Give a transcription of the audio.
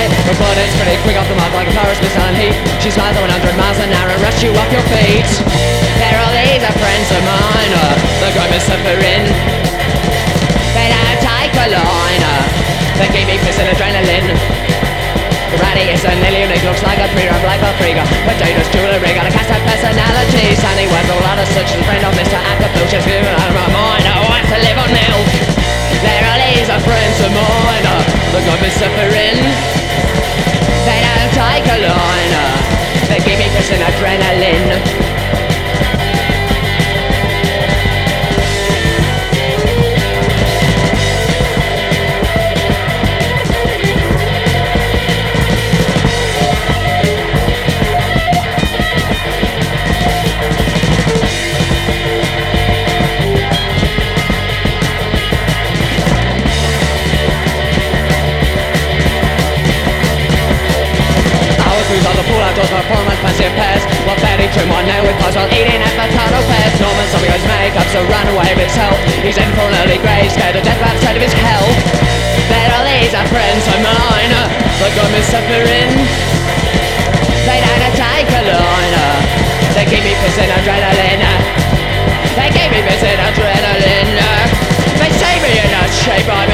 high. Her blood is pretty quick off the mark like a Paris mist on heat. She smiles at 100 miles an hour and rush you off your feet. There all these are friends of mine, the guy is suffering. They don't take a line, they give me piss and adrenaline. Ratty is an alien, it looks like a three-run like a freaker. Potatoes, jewelry, got a cast of personality. Sunny was a lot of such a friend of Mr. Acapulco. She's living out of my mind, I want to live on milk. There all these are friends of mine, the guy is suffering. They don't take a line, they give me piss and adrenaline. On the pool outdoors, performance passive pairs. While fatty trim one nail with puzzle eating avocado pears. Norman something his makeup's a runaway of himself. He's in for an early grave, scared of death by the sight of his hell. That all these are friends of mine, the gum is suffering. They don't take a line, they give me piss and adrenaline. They give me piss and adrenaline. They say me in a shape I'm